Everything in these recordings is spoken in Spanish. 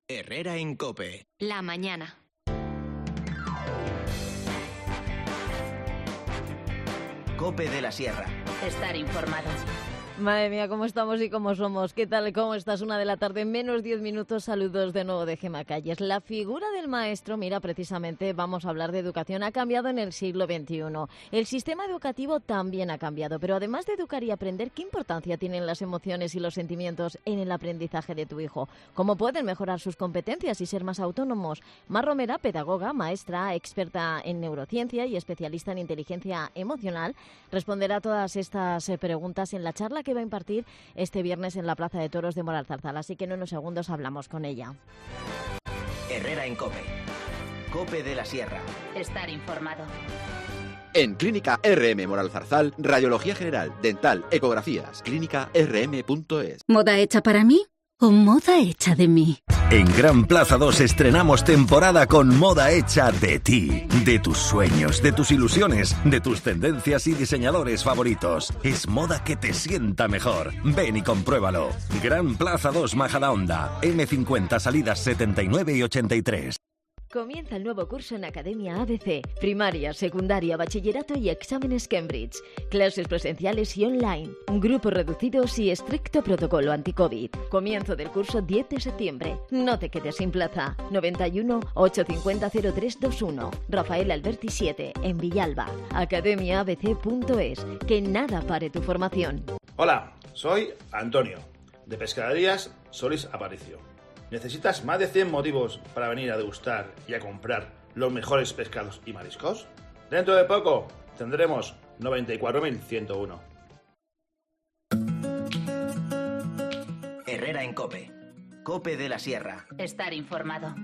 Herrera en COPE. La mañana. COPE de la Sierra. Estar informado. Madre mía, cómo estamos y cómo somos. ¿Qué tal? ¿Cómo estás? 1 de la tarde, menos 10 minutos. Saludos de nuevo de Gemma Calles. La figura del maestro, mira, precisamente vamos a hablar de educación, ha cambiado en el siglo XXI. El sistema educativo también ha cambiado, pero además de educar y aprender, ¿qué importancia tienen las emociones y los sentimientos en el aprendizaje de tu hijo? ¿Cómo pueden mejorar sus competencias y ser más autónomos? Mar Romera, pedagoga, maestra, experta en neurociencia y especialista en inteligencia emocional, responderá a todas estas preguntas en la charla que va a impartir este viernes en la Plaza de Toros de Moralzarzal. Así que en unos segundos hablamos con ella. Herrera en COPE. COPE de la Sierra. Estar informado. En Clínica RM Moralzarzal, radiología general, dental, ecografías. clínicarm.es. ¿Moda hecha para mí o moda hecha de mí? En Gran Plaza 2 estrenamos temporada con moda hecha de ti, de tus sueños, de tus ilusiones, de tus tendencias y diseñadores favoritos. Es moda que te sienta mejor. Ven y compruébalo. Gran Plaza 2 Majadahonda, M50, salidas 79 y 83. Comienza el nuevo curso en Academia ABC, primaria, secundaria, bachillerato y exámenes Cambridge. Clases presenciales y online, grupos reducidos y estricto protocolo anti-COVID. Comienzo del curso 10 de septiembre. No te quedes sin plaza. 91 850 0321. Rafael Alberti 7, en Villalba. academiaabc.es. Que nada pare tu formación. Hola, soy Antonio, de Pescaderías Solís Aparicio. ¿Necesitas más de 100 motivos para venir a degustar y a comprar los mejores pescados y mariscos? Dentro de poco tendremos 94.101. Herrera en COPE. COPE de la Sierra. Estar informado.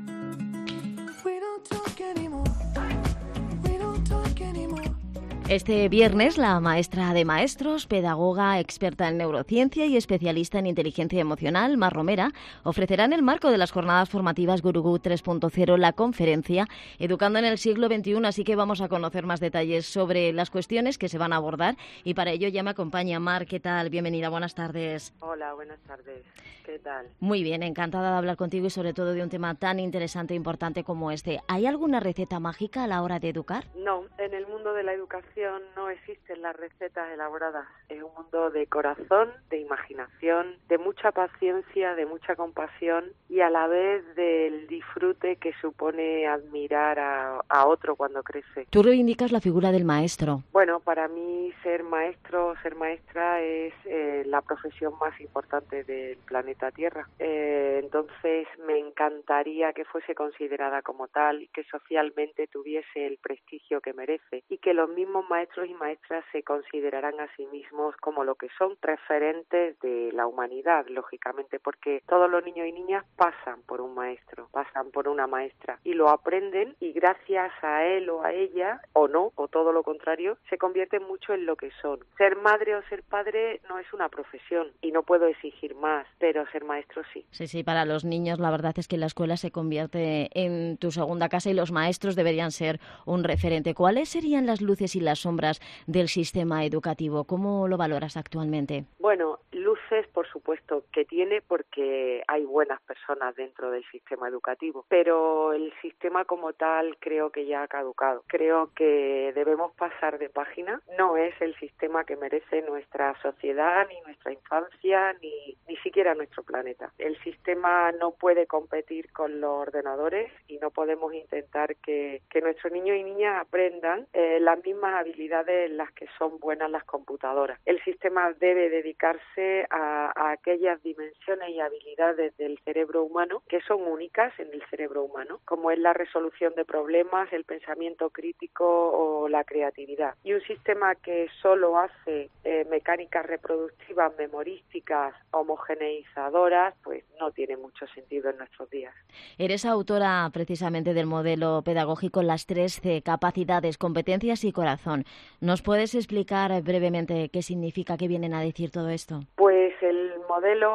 Este viernes, la maestra de maestros, pedagoga, experta en neurociencia y especialista en inteligencia emocional, Mar Romera, ofrecerá en el marco de las jornadas formativas Gurugú 3.0 la conferencia Educando en el siglo XXI, así que vamos a conocer más detalles sobre las cuestiones que se van a abordar y para ello ya me acompaña Mar. ¿Qué tal? Bienvenida, buenas tardes. Hola, buenas tardes. ¿Qué tal? Muy bien, encantada de hablar contigo y sobre todo de un tema tan interesante e importante como este. ¿Hay alguna receta mágica a la hora de educar? No, en el mundo de la educación no existen las recetas elaboradas. Es un mundo de corazón, de imaginación, de mucha paciencia, de mucha compasión y a la vez del disfrute que supone admirar a otro cuando crece. Tú reivindicas la figura del maestro. Bueno, para mí ser maestro, ser maestra es la profesión más importante del planeta Tierra. Entonces me encantaría que fuese considerada como tal, que socialmente tuviese el prestigio que merece y que los mismos maestros y maestras se consideraran a sí mismos como lo que son, referentes de la humanidad, lógicamente, porque todos los niños y niñas pasan por un maestro, pasan por una maestra y lo aprenden y gracias a él o a ella, o no, o todo lo contrario, se convierten mucho en lo que son. Ser madre o ser padre no es una profesión y no puedo exigir más, pero ser maestro sí. Sí, para los niños la verdad es que la escuela se convierte en tu segunda casa y los maestros deberían ser un referente. ¿Cuáles serían las luces y las sombras del sistema educativo? ¿Cómo lo valoras actualmente? Bueno, luces por supuesto que tiene porque hay buenas personas dentro del sistema educativo, pero el sistema como tal creo que ya ha caducado. Creo que debemos pasar de página. No es el sistema que merece nuestra sociedad, ni nuestra infancia, ni siquiera nuestro planeta. El sistema no puede competir con los ordenadores y no podemos intentar que nuestros niños y niñas aprendan las mismas habilidades en las que son buenas las computadoras. El sistema debe dedicarse a aquellas dimensiones y habilidades del cerebro humano que son únicas en el cerebro humano, como es la resolución de problemas, el pensamiento crítico o la creatividad. Y un sistema que solo hace mecánicas reproductivas, memorísticas, homogeneizadoras, pues no tiene mucho sentido en nuestros días. Eres autora precisamente del modelo pedagógico Las 3C, capacidades, competencias y corazón. ¿Nos puedes explicar brevemente qué significa, qué vienen a decir todo esto? Pues el modelo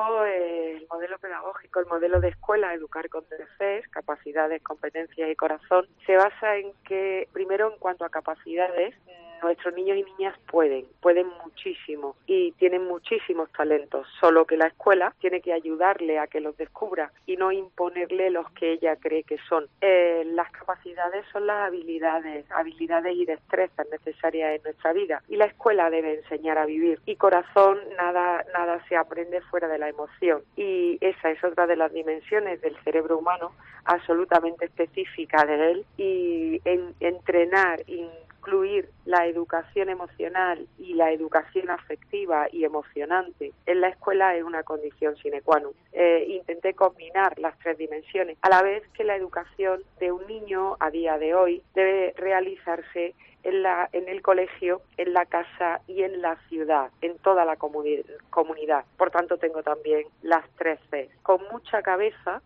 pedagógico, el modelo de escuela, Educar con 3Cs, capacidades, competencias y corazón, se basa en que, primero, en cuanto a capacidades, nuestros niños y niñas pueden muchísimo y tienen muchísimos talentos, solo que la escuela tiene que ayudarle a que los descubra y no imponerle los que ella cree que son. Las capacidades son las habilidades y destrezas necesarias en nuestra vida, y la escuela debe enseñar a vivir. Y corazón, nada se aprende fuera de la emoción, y esa es otra de las dimensiones del cerebro humano absolutamente específica de él, y entrenar, incluir la educación emocional y la educación afectiva y emocionante en la escuela es una condición sine qua non. Intenté combinar las tres dimensiones, a la vez que la educación de un niño a día de hoy debe realizarse en el colegio, en la casa y en la ciudad, en toda la comunidad. Por tanto, tengo también las 3 Cs. Con mucha cabeza,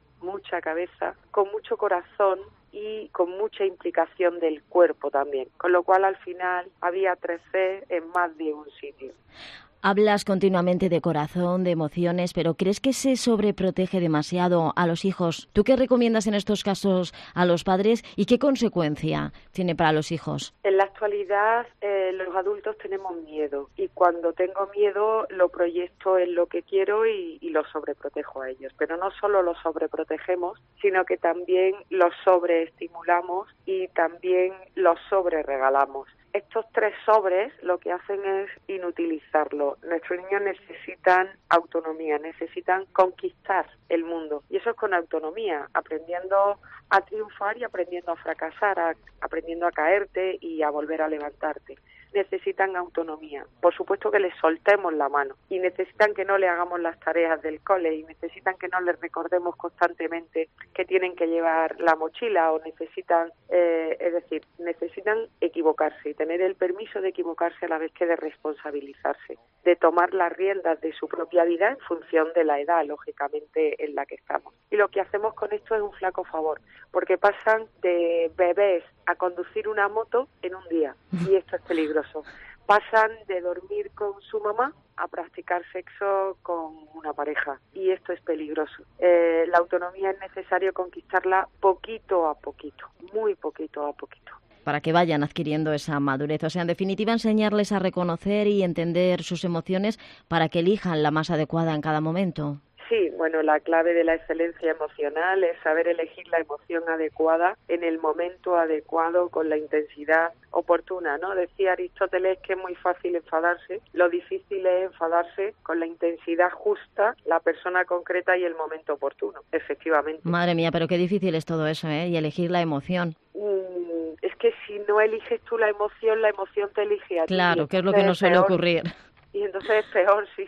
con mucho corazón y con mucha implicación del cuerpo también. Con lo cual, al final, había 3 Cs en más de un sitio. Hablas continuamente de corazón, de emociones, pero ¿crees que se sobreprotege demasiado a los hijos? ¿Tú qué recomiendas en estos casos a los padres y qué consecuencia tiene para los hijos? En la actualidad los adultos tenemos miedo, y cuando tengo miedo lo proyecto en lo que quiero y lo sobreprotejo a ellos. Pero no solo los sobreprotegemos, sino que también los sobreestimulamos y también los sobreregalamos. Estos 3 sobres lo que hacen es inutilizarlo. Nuestros niños necesitan autonomía, necesitan conquistar el mundo. Y eso es con autonomía, aprendiendo a triunfar y aprendiendo a fracasar, aprendiendo a caerte y a volver a levantarte. Necesitan autonomía. Por supuesto que les soltemos la mano, y necesitan que no le hagamos las tareas del cole, y necesitan que no les recordemos constantemente que tienen que llevar la mochila, o necesitan equivocarse y tener el permiso de equivocarse a la vez que de responsabilizarse, de tomar las riendas de su propia vida en función de la edad, lógicamente, en la que estamos. Y lo que hacemos con esto es un flaco favor, porque pasan de bebés a conducir una moto en un día, y esto es peligroso. Pasan de dormir con su mamá a practicar sexo con una pareja, y esto es peligroso. La autonomía es necesario conquistarla poquito a poquito, muy poquito a poquito, para que vayan adquiriendo esa madurez. O sea, en definitiva, enseñarles a reconocer y entender sus emociones para que elijan la más adecuada en cada momento. Sí, bueno, la clave de la excelencia emocional es saber elegir la emoción adecuada en el momento adecuado, con la intensidad oportuna, ¿no? Decía Aristóteles que es muy fácil enfadarse, lo difícil es enfadarse con la intensidad justa, la persona concreta y el momento oportuno, efectivamente. Madre mía, pero qué difícil es todo eso, ¿eh? Y elegir la emoción. Es que si no eliges tú la emoción te elige a ti. Claro, que es lo que nos suele ocurrir. Y entonces es peor, sí.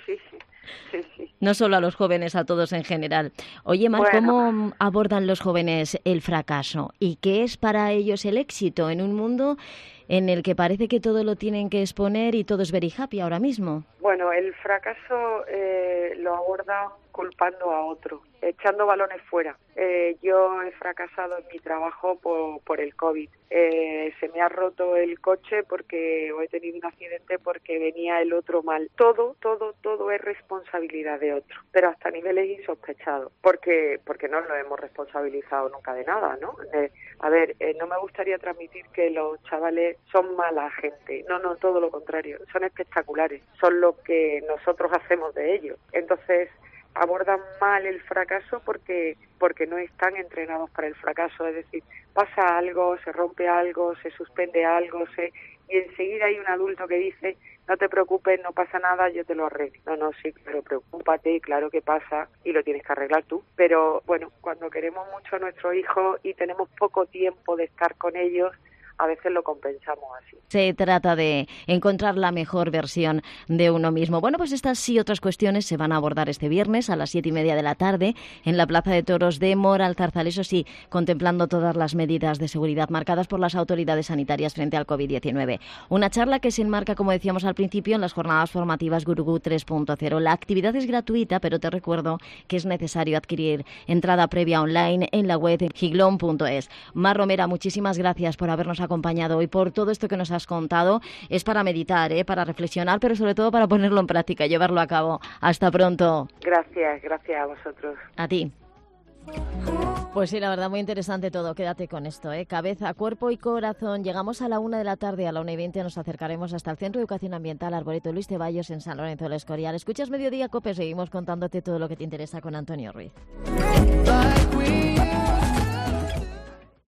No solo a los jóvenes, a todos en general. Oye, Mar, ¿cómo abordan los jóvenes el fracaso? ¿Y qué es para ellos el éxito en un mundo en el que parece que todo lo tienen que exponer y todo es very happy ahora mismo? Bueno, el fracaso lo abordan culpando a otro, echando balones fuera. Yo he fracasado en mi trabajo por el COVID. Se me ha roto el coche o he tenido un accidente porque venía el otro mal. Todo es responsabilidad de otro, pero hasta niveles insospechados, porque no lo hemos responsabilizado nunca de nada, ¿no? No me gustaría transmitir que los chavales son mala gente. No, todo lo contrario. Son espectaculares. Son lo que nosotros hacemos de ellos. Entonces, abordan mal el fracaso porque no están entrenados para el fracaso. Es decir, pasa algo, se rompe algo, se suspende algo, y enseguida hay un adulto que dice: no te preocupes, no pasa nada, yo te lo arreglo. No, sí, pero preocúpate, claro que pasa y lo tienes que arreglar tú. Pero bueno, cuando queremos mucho a nuestros hijos y tenemos poco tiempo de estar con ellos, a veces lo compensamos así. Se trata de encontrar la mejor versión de uno mismo. Bueno, pues estas y otras cuestiones se van a abordar este viernes a las 7:30 de la tarde en la Plaza de Toros de Moralzarzal. Eso sí, contemplando todas las medidas de seguridad marcadas por las autoridades sanitarias frente al COVID-19. Una charla que se enmarca, como decíamos al principio, en las jornadas formativas Gurugú 3.0. La actividad es gratuita, pero te recuerdo que es necesario adquirir entrada previa online en la web giglón.es. Mar Romera, muchísimas gracias por habernos acompañado hoy, por todo esto que nos has contado. Es para meditar, para reflexionar, pero sobre todo para ponerlo en práctica, llevarlo a cabo. Hasta pronto. Gracias a vosotros. A ti. Pues sí, la verdad, muy interesante todo. Quédate con esto, ¿eh? Cabeza, cuerpo y corazón. Llegamos a la 1 de la tarde, a la 1:20 nos acercaremos hasta el Centro de Educación Ambiental Arboreto Luis Ceballos en San Lorenzo del Escorial. Escuchas Mediodía Cope, seguimos contándote todo lo que te interesa con Antonio Ruiz.